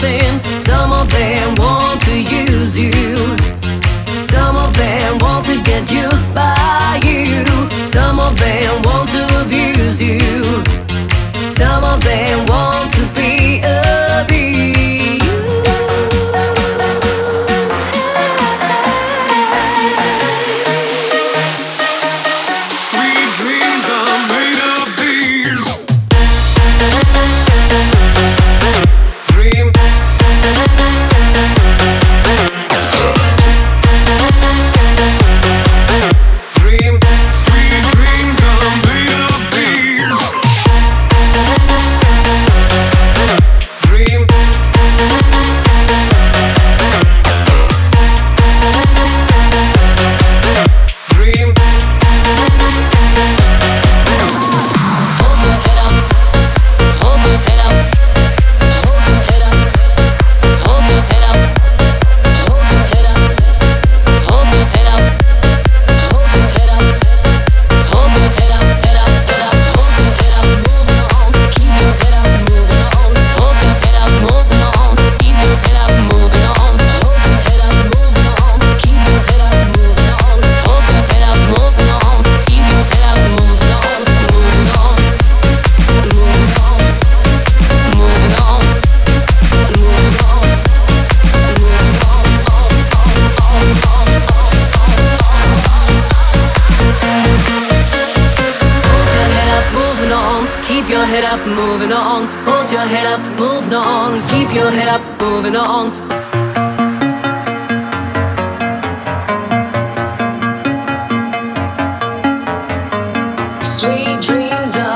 something. Some of them want to use you. Some of them want to get used by you. Some of them want to abuse you. Some of them want to be abused. Keep your head up, moving on. Hold your head up, moving on. Keep your head up, moving on. Sweet dreams of